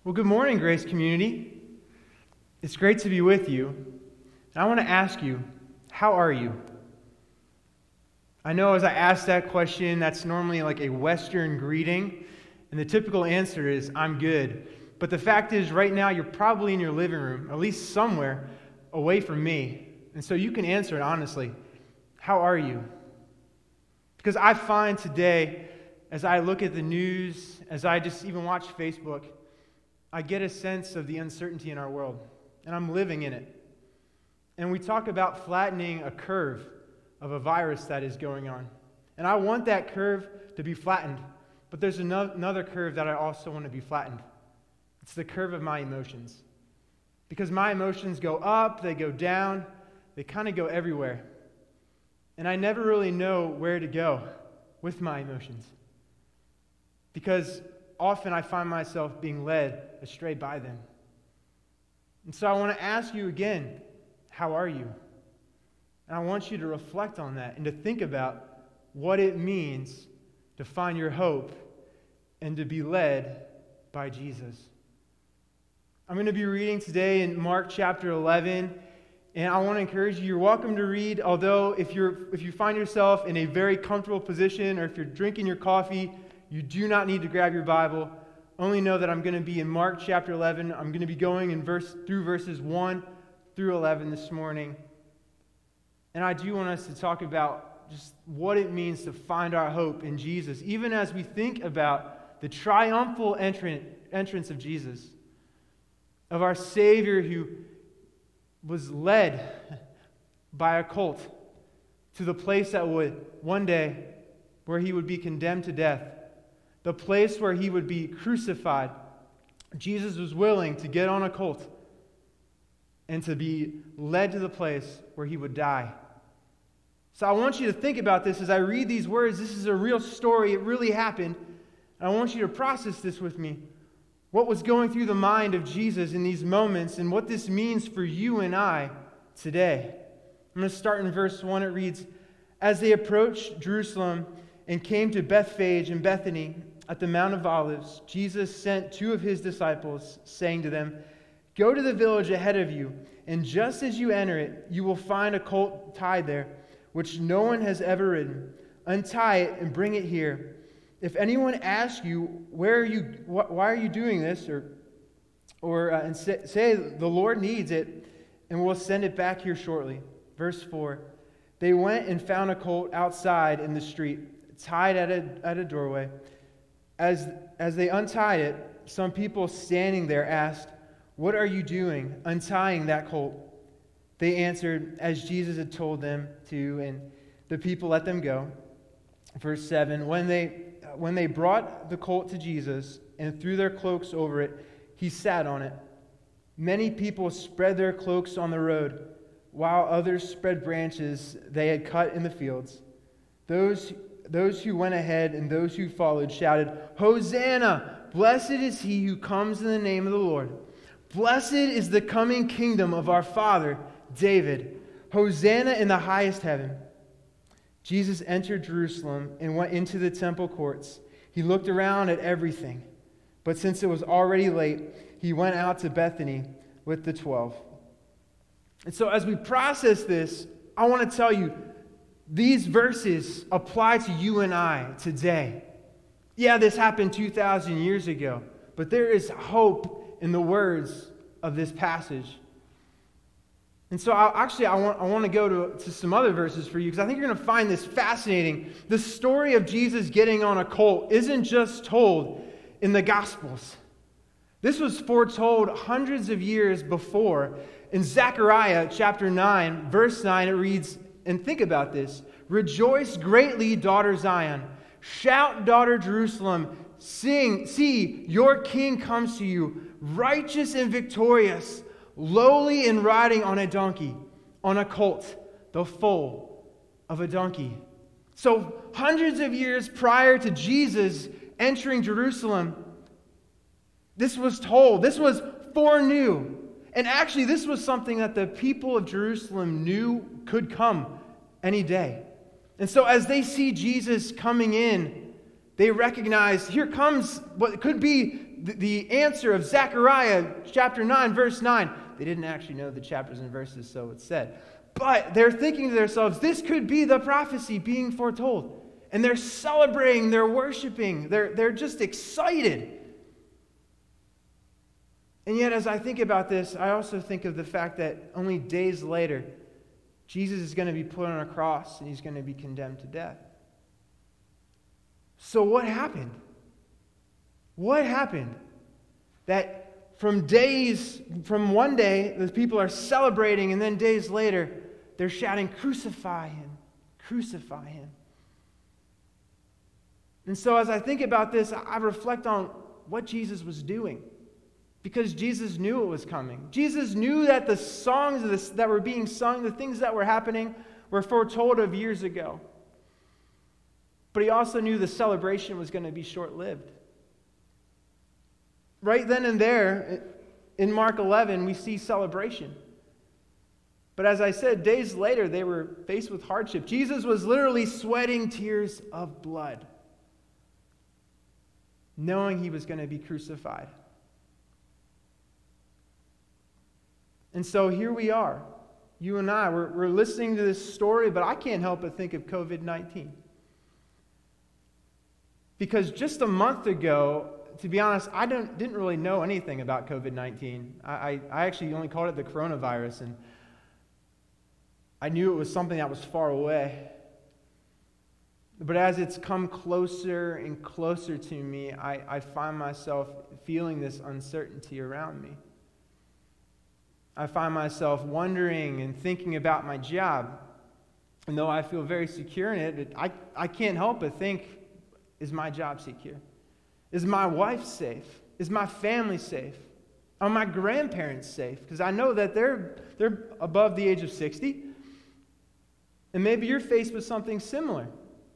Well, good morning, Grace Community. It's great to be with you. And I want to ask you, how are you? I know as I ask that question, that's normally like a Western greeting, and the typical answer is, I'm good. But the fact is, right now, you're probably in your living room, at least somewhere away from me. And so you can answer it honestly. How are you? Because I find today, as I look at the news, as I just even watch Facebook, I get a sense of the uncertainty in our world, and I'm living in it. And we talk about flattening a curve of a virus that is going on. And I want that curve to be flattened, but there's another curve that I also want to be flattened. It's the curve of my emotions. Because my emotions go up, they go down, they kind of go everywhere. And I never really know where to go with my emotions. Because often I find myself being led astray by them. And so I want to ask you again, how are you? And I want you to reflect on that and to think about what it means to find your hope and to be led by Jesus. I'm going to be reading today in Mark chapter 11, and I want to encourage you, you're welcome to read, although if you find yourself in a very comfortable position or if you're drinking your coffee, you do not need to grab your Bible. Only know that I'm going to be in Mark chapter 11. I'm going to be going through verses 1 through 11 this morning. And I do want us to talk about just what it means to find our hope in Jesus, even as we think about the triumphal entrance of Jesus, of our Savior who was led by a cult to the place that would one day where he would be condemned to death. The place where he would be crucified. Jesus was willing to get on a colt and to be led to the place where he would die. So I want you to think about this as I read these words. This is a real story. It really happened. And I want you to process this with me. What was going through the mind of Jesus in these moments and what this means for you and I today. I'm going to start in verse 1. It reads, "As they approached Jerusalem and came to Bethphage and Bethany, at the Mount of Olives, Jesus sent two of his disciples, saying to them, 'Go to the village ahead of you, and just as you enter it, you will find a colt tied there, which no one has ever ridden. Untie it and bring it here. If anyone asks you, why are you doing this, and say, the Lord needs it, and we'll send it back here shortly.'" Verse 4, "They went and found a colt outside in the street, tied at a doorway. As they untied it, some people standing there asked, 'What are you doing, untying that colt?' They answered as Jesus had told them to, and the people let them go." Verse 7, when they brought the colt to Jesus and threw their cloaks over it, he sat on it. Many people spread their cloaks on the road, while others spread branches they had cut in the fields. Those who went ahead and those who followed shouted, "Hosanna! Blessed is he who comes in the name of the Lord. Blessed is the coming kingdom of our father David. Hosanna in the highest heaven." Jesus entered Jerusalem and went into the temple courts. He looked around at everything, but since it was already late, he went out to Bethany with the 12. And so as we process this, I want to tell you, these verses apply to you and I today. Yeah, this happened 2,000 years ago, but there is hope in the words of this passage. And so I want to go to some other verses for you, because I think you're going to find this fascinating. The story of Jesus getting on a colt isn't just told in the Gospels. This was foretold hundreds of years before. In Zechariah chapter 9, verse 9, it reads, and think about this, "Rejoice greatly, daughter Zion. Shout, daughter Jerusalem. Sing, see, your king comes to you, righteous and victorious, lowly and riding on a donkey, on a colt, the foal of a donkey." So hundreds of years prior to Jesus entering Jerusalem, this was told. This was foreknew. And actually, this was something that the people of Jerusalem knew could come any day. And so as they see Jesus coming in, they recognize, here comes what could be the answer of Zechariah chapter 9, verse 9. They didn't actually know the chapters and verses, so it's said. But they're thinking to themselves, this could be the prophecy being foretold. And they're celebrating, they're worshiping, they're just excited. And yet, as I think about this, I also think of the fact that only days later, Jesus is going to be put on a cross and he's going to be condemned to death. So what happened? What happened? That from one day, the people are celebrating, and then days later, they're shouting, crucify him, crucify him. And so as I think about this, I reflect on what Jesus was doing. Because Jesus knew it was coming. Jesus knew that the songs that were being sung, the things that were happening, were foretold of years ago. But he also knew the celebration was going to be short-lived. Right then and there, in Mark 11, we see celebration. But as I said, days later, they were faced with hardship. Jesus was literally sweating tears of blood, knowing he was going to be crucified. And so here we are, you and I, we're listening to this story, but I can't help but think of COVID-19. Because just a month ago, to be honest, I didn't really know anything about COVID-19. I actually only called it the coronavirus, and I knew it was something that was far away. But as it's come closer and closer to me, I find myself feeling this uncertainty around me. I find myself wondering and thinking about my job. And though I feel very secure in it, I can't help but think, is my job secure? Is my wife safe? Is my family safe? Are my grandparents safe? Because I know that they're above the age of 60. And maybe you're faced with something similar.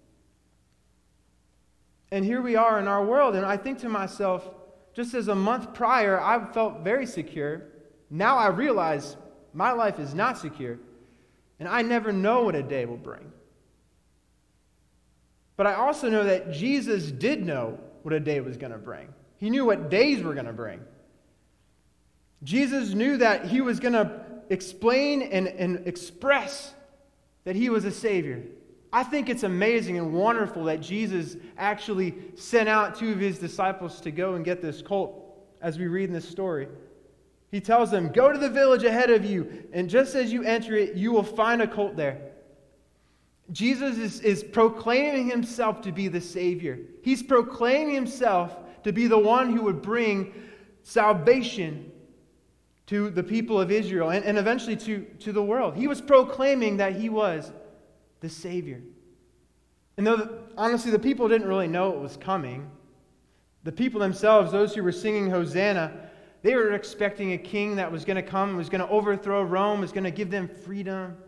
And here we are in our world, and I think to myself, just as a month prior, I felt very secure. Now I realize my life is not secure, and I never know what a day will bring. But I also know that Jesus did know what a day was going to bring. He knew what days were going to bring. Jesus knew that he was going to explain and express that he was a Savior. I think it's amazing and wonderful that Jesus actually sent out two of his disciples to go and get this colt, as we read in this story. He tells them, go to the village ahead of you, and just as you enter it, you will find a colt there. Jesus is proclaiming himself to be the Savior. He's proclaiming himself to be the one who would bring salvation to the people of Israel and eventually to the world. He was proclaiming that he was the Savior. And though, honestly, the people didn't really know it was coming, the people themselves, those who were singing Hosanna, they were expecting a king that was going to come, was going to overthrow Rome, was going to give them freedom.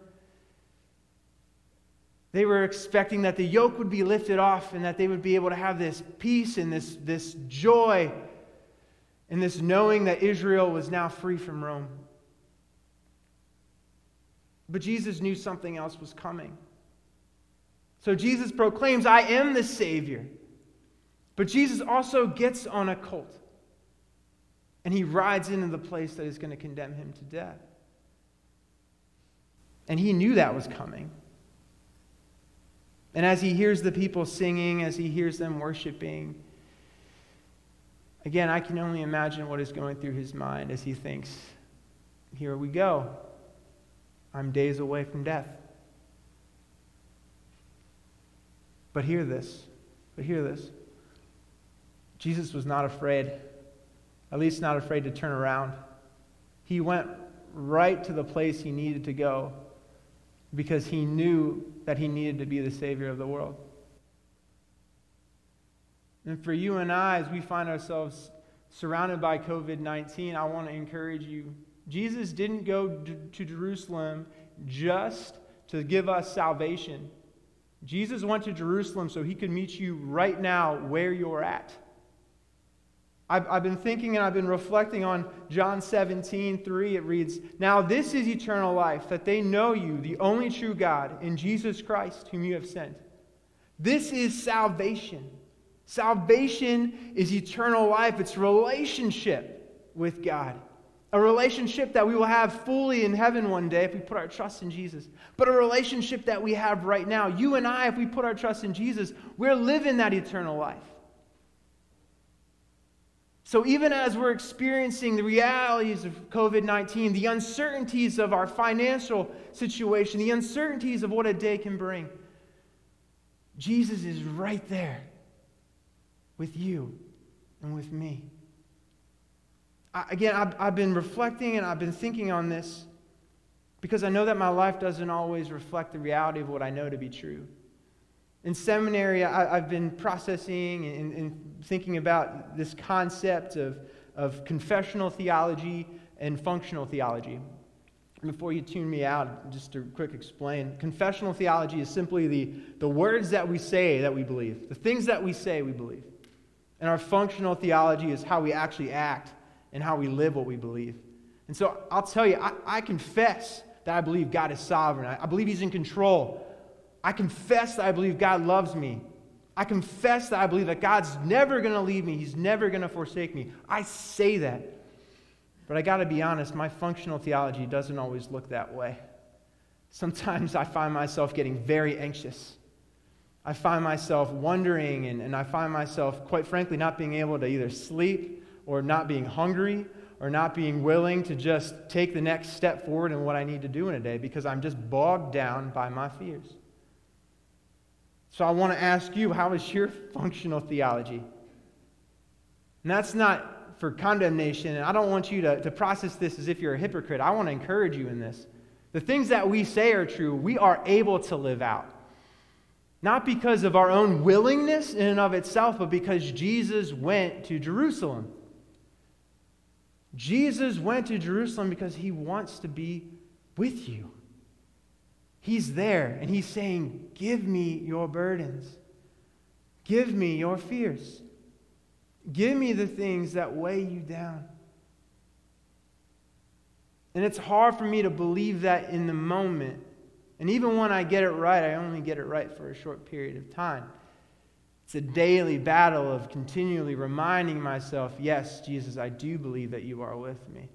They were expecting that the yoke would be lifted off and that they would be able to have this peace and this joy and this knowing that Israel was now free from Rome. But Jesus knew something else was coming. So Jesus proclaims, I am the Savior. But Jesus also gets on a colt. And he rides into the place that is going to condemn him to death. And he knew that was coming. And as he hears the people singing, as he hears them worshiping, again, I can only imagine what is going through his mind as he thinks, here we go. I'm days away from death. But hear this. Jesus was not afraid. At least not afraid to turn around. He went right to the place he needed to go because he knew that he needed to be the Savior of the world. And for you and I, as we find ourselves surrounded by COVID-19, I want to encourage you. Jesus didn't go to Jerusalem just to give us salvation. Jesus went to Jerusalem so he could meet you right now where you're at. I've been thinking and I've been reflecting on John 17:3. It reads, now this is eternal life, that they know you, the only true God, in Jesus Christ, whom you have sent. This is salvation. Salvation is eternal life. It's relationship with God. A relationship that we will have fully in heaven one day if we put our trust in Jesus. But a relationship that we have right now. You and I, if we put our trust in Jesus, we're living that eternal life. So even as we're experiencing the realities of COVID-19, the uncertainties of our financial situation, the uncertainties of what a day can bring, Jesus is right there with you and with me. I've been reflecting and I've been thinking on this because I know that my life doesn't always reflect the reality of what I know to be true. In seminary, I've been processing and thinking about this concept of confessional theology and functional theology. Before you tune me out, just to quick explain, confessional theology is simply the words that we say that we believe, the things that we say we believe. And our functional theology is how we actually act and how we live what we believe. And so I'll tell you, I confess that I believe God is sovereign. I believe He's in control. I confess that I believe God loves me. I confess that I believe that God's never going to leave me. He's never going to forsake me. I say that. But I got to be honest, my functional theology doesn't always look that way. Sometimes I find myself getting very anxious. I find myself wondering, and I find myself, quite frankly, not being able to either sleep or not being hungry or not being willing to just take the next step forward in what I need to do in a day because I'm just bogged down by my fears. So I want to ask you, how is your functional theology? And that's not for condemnation, and I don't want you to process this as if you're a hypocrite. I want to encourage you in this. The things that we say are true, we are able to live out. Not because of our own willingness in and of itself, but because Jesus went to Jerusalem. Jesus went to Jerusalem because He wants to be with you. He's there, and He's saying, give me your burdens. Give me your fears. Give me the things that weigh you down. And it's hard for me to believe that in the moment. And even when I get it right, I only get it right for a short period of time. It's a daily battle of continually reminding myself, yes, Jesus, I do believe that you are with me.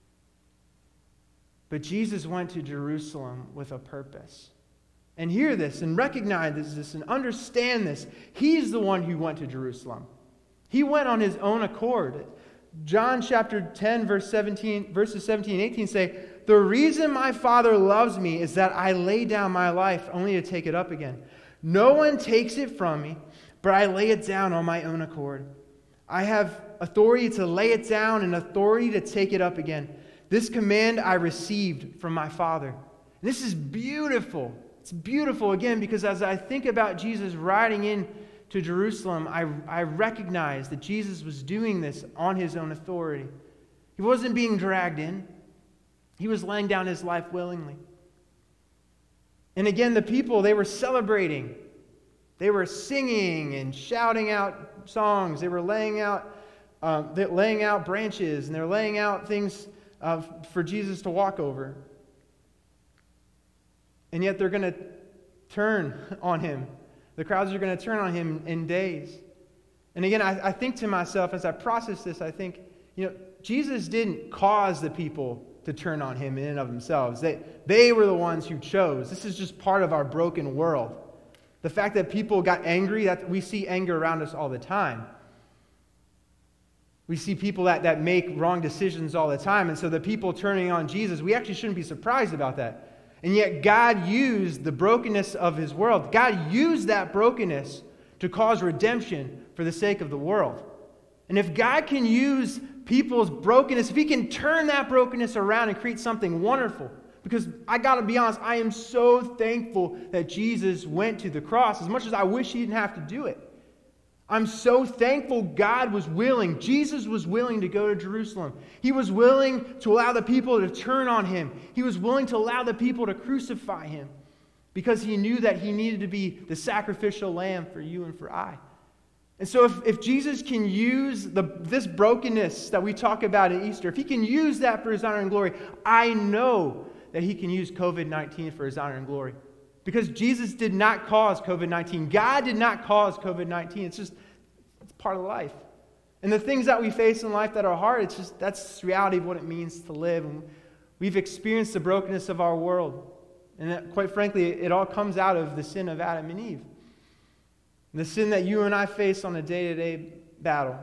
But Jesus went to Jerusalem with a purpose. And hear this and recognize this and understand this. He's the one who went to Jerusalem. He went on His own accord. John chapter 10, verses 17 and 18 say, the reason my Father loves me is that I lay down my life only to take it up again. No one takes it from me, but I lay it down on my own accord. I have authority to lay it down and authority to take it up again. This command I received from my Father. And this is beautiful. It's beautiful, again, because as I think about Jesus riding in to Jerusalem, I recognize that Jesus was doing this on His own authority. He wasn't being dragged in. He was laying down His life willingly. And again, the people, they were celebrating. They were singing and shouting out songs. They were laying out branches, and they're laying out things for Jesus to walk over. And yet they're going to turn on Him. The crowds are going to turn on Him in days. And again, I think to myself, as I process this, I think, Jesus didn't cause the people to turn on Him in and of themselves. They were the ones who chose. This is just part of our broken world. The fact that people got angry, that we see anger around us all the time. We see people that make wrong decisions all the time. And so the people turning on Jesus, we actually shouldn't be surprised about that. And yet God used the brokenness of His world. God used that brokenness to cause redemption for the sake of the world. And if God can use people's brokenness, if He can turn that brokenness around and create something wonderful, because I got to be honest, I am so thankful that Jesus went to the cross, as much as I wish He didn't have to do it. I'm so thankful God was willing, Jesus was willing to go to Jerusalem. He was willing to allow the people to turn on Him. He was willing to allow the people to crucify Him because He knew that He needed to be the sacrificial lamb for you and for I. And so if Jesus can use this brokenness that we talk about at Easter, if He can use that for His honor and glory, I know that He can use COVID-19 for His honor and glory. Because Jesus did not cause COVID-19. God did not cause COVID-19. It's just part of life. And the things that we face in life that are hard, that's the reality of what it means to live. And we've experienced the brokenness of our world. And that, quite frankly, it all comes out of the sin of Adam and Eve. The sin that you and I face on a day-to-day battle.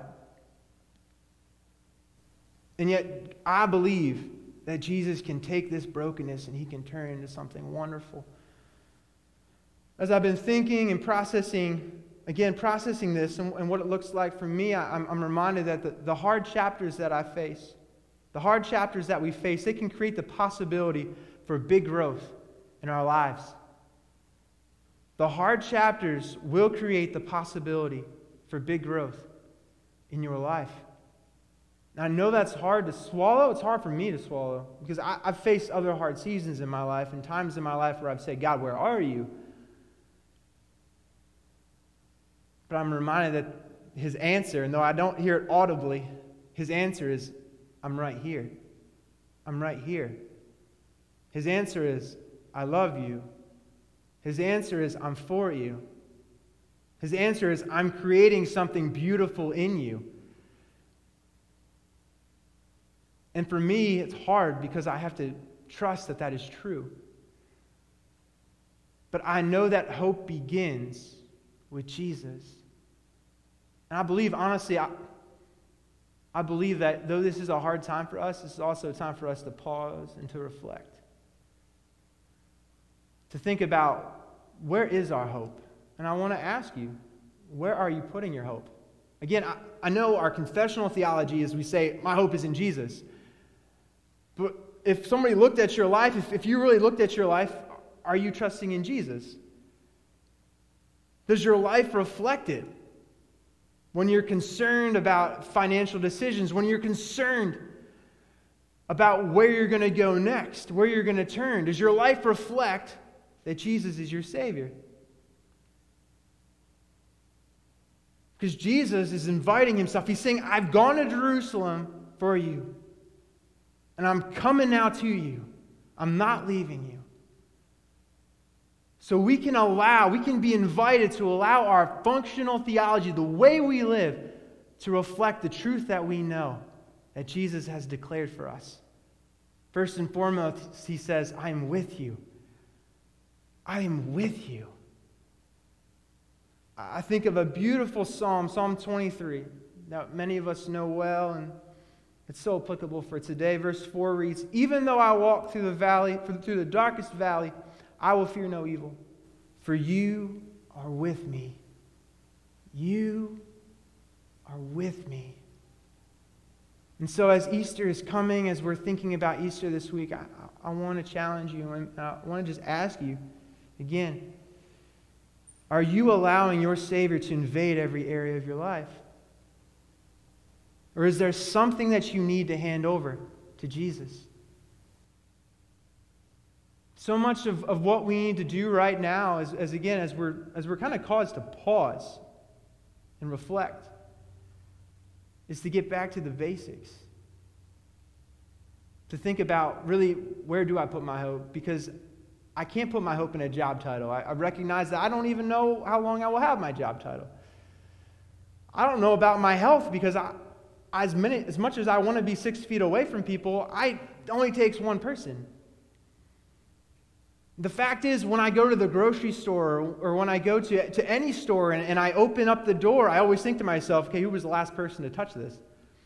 And yet, I believe that Jesus can take this brokenness and he can turn it into something wonderful. As I've been thinking and processing this and what it looks like for me, I'm reminded that the hard chapters that I face, the hard chapters that we face, they can create the possibility for big growth in our lives. The hard chapters will create the possibility for big growth in your life. Now, I know that's hard to swallow. It's hard for me to swallow because I've faced other hard seasons in my life and times in my life where I've said, God, where are you? But I'm reminded that his answer, and though I don't hear it audibly, his answer is, I'm right here. I'm right here. His answer is, I love you. His answer is, I'm for you. His answer is, I'm creating something beautiful in you. And for me, it's hard because I have to trust that that is true. But I know that hope begins with Jesus. And I believe, honestly, I believe that though this is a hard time for us, this is also a time for us to pause and to reflect. To think about, where is our hope? And I want to ask you, where are you putting your hope? Again, I know our confessional theology is we say, my hope is in Jesus. But if somebody looked at your life, if you really looked at your life, are you trusting in Jesus? Does your life reflect it? When you're concerned about financial decisions, when you're concerned about where you're going to go next, where you're going to turn, does your life reflect that Jesus is your Savior? Because Jesus is inviting himself. He's saying, I've gone to Jerusalem for you. And I'm coming now to you. I'm not leaving you. So we can be invited to allow our functional theology, the way we live, to reflect the truth that we know that Jesus has declared for us. First and foremost, he says, I am with you. I am with you. I think of a beautiful psalm, Psalm 23, that many of us know well, and it's so applicable for today. Verse 4 reads, even though I walk through the darkest valley, I will fear no evil, for you are with me. You are with me. And so as Easter is coming, as we're thinking about Easter this week, I want to challenge you, and I want to just ask you again, are you allowing your Savior to invade every area of your life? Or is there something that you need to hand over to Jesus? So much of what we need to do right now as we're kind of caused to pause and reflect, is to get back to the basics. To think about, really, where do I put my hope? Because I can't put my hope in a job title. I recognize that I don't even know how long I will have my job title. I don't know about my health because as much as I want to be 6 feet away from people, it only takes one person. The fact is, when I go to the grocery store or when I go to any store and I open up the door, I always think to myself, okay, who was the last person to touch this?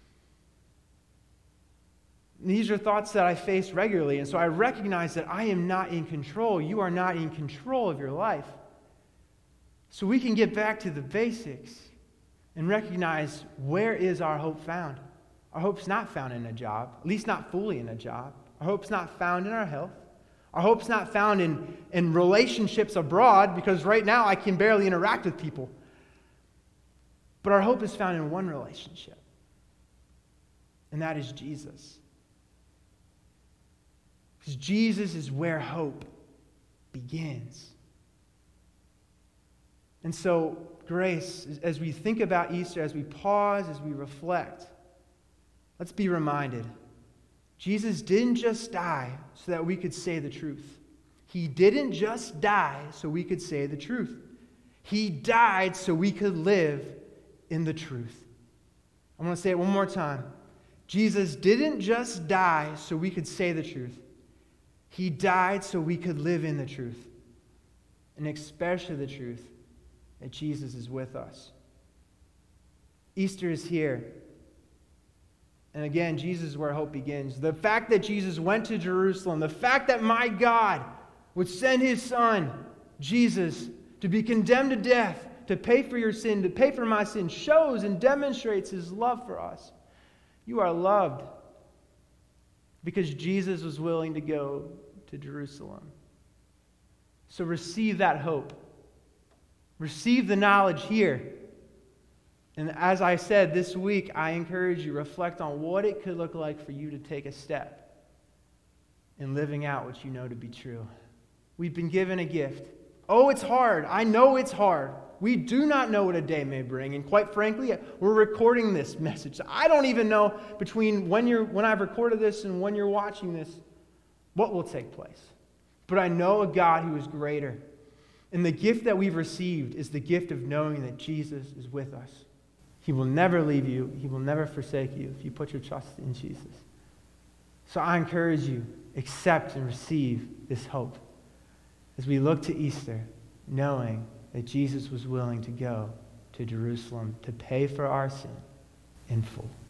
And these are thoughts that I face regularly, and so I recognize that I am not in control. You are not in control of your life. So we can get back to the basics and recognize, where is our hope found? Our hope's not found in a job, at least not fully in a job. Our hope's not found in our health. Our hope's not found in relationships abroad, because right now I can barely interact with people. But our hope is found in one relationship, and that is Jesus. Because Jesus is where hope begins. And so, Grace, as we think about Easter, as we pause, as we reflect, let's be reminded, Jesus didn't just die so that we could say the truth. He didn't just die so we could say the truth. He died so we could live in the truth. I want to say it one more time. Jesus didn't just die so we could say the truth. He died so we could live in the truth, and especially the truth that Jesus is with us. Easter is here. And again, Jesus is where hope begins. The fact that Jesus went to Jerusalem, the fact that my God would send his son, Jesus, to be condemned to death, to pay for your sin, to pay for my sin, shows and demonstrates his love for us. You are loved because Jesus was willing to go to Jerusalem. So receive that hope. Receive the knowledge here. And as I said this week, I encourage you to reflect on what it could look like for you to take a step in living out what you know to be true. We've been given a gift. Oh, it's hard. I know it's hard. We do not know what a day may bring. And quite frankly, we're recording this message. I don't even know between when I've recorded this and when you're watching this, what will take place. But I know a God who is greater. And the gift that we've received is the gift of knowing that Jesus is with us. He will never leave you. He will never forsake you if you put your trust in Jesus. So I encourage you, accept and receive this hope as we look to Easter, knowing that Jesus was willing to go to Jerusalem to pay for our sin in full.